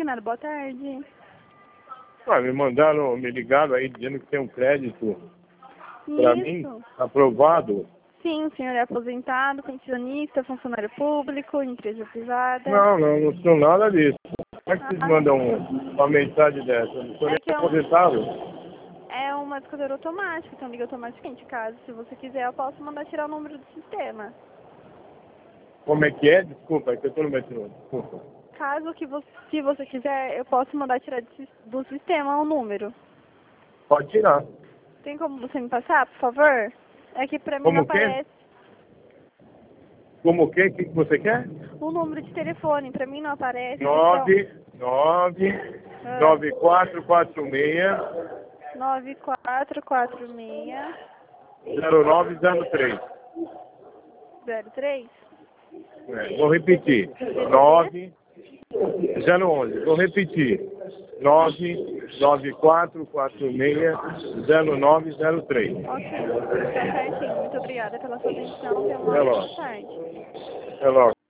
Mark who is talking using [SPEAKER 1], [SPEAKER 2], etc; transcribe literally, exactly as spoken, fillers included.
[SPEAKER 1] nada, boa tarde.
[SPEAKER 2] Ah, me mandaram, me ligaram aí dizendo que tem um crédito para mim, aprovado.
[SPEAKER 1] Sim, o senhor é aposentado, pensionista, funcionário público, empresa privada.
[SPEAKER 2] Não, não, não sou nada disso. Como é que vocês
[SPEAKER 1] Ah.
[SPEAKER 2] mandam uma mensagem dessa? Eu não sou
[SPEAKER 1] É
[SPEAKER 2] nem
[SPEAKER 1] que é um-
[SPEAKER 2] aposentado.
[SPEAKER 1] É uma escudeira automática, então liga automaticamente. Caso, se você quiser, eu posso mandar tirar o número do sistema.
[SPEAKER 2] Como é que é? Desculpa, é que eu estou no metrô. Desculpa.
[SPEAKER 1] Caso que você, se você quiser, eu posso mandar tirar de- do sistema o número.
[SPEAKER 2] Pode tirar.
[SPEAKER 1] Tem como você me passar, por favor? É que pra mim
[SPEAKER 2] Como
[SPEAKER 1] não
[SPEAKER 2] o quê?
[SPEAKER 1] aparece
[SPEAKER 2] Como o quê? O que que você quer?
[SPEAKER 1] o número de telefone, pra mim não aparece.
[SPEAKER 2] nove nove
[SPEAKER 1] Ah.
[SPEAKER 2] nove quatro quatro seis
[SPEAKER 1] Então, nove quatro quatro seis
[SPEAKER 2] zero nove zero três.
[SPEAKER 1] zero três.
[SPEAKER 2] É, vou repetir. nove zero onze. Vou repetir. nove nove quatro quatro seis zero nove zero três.
[SPEAKER 1] Ok, tá certinho. Muito obrigada pela sua atenção. Tenha uma
[SPEAKER 2] Até
[SPEAKER 1] ótima
[SPEAKER 2] logo.
[SPEAKER 1] tarde.
[SPEAKER 2] Até logo.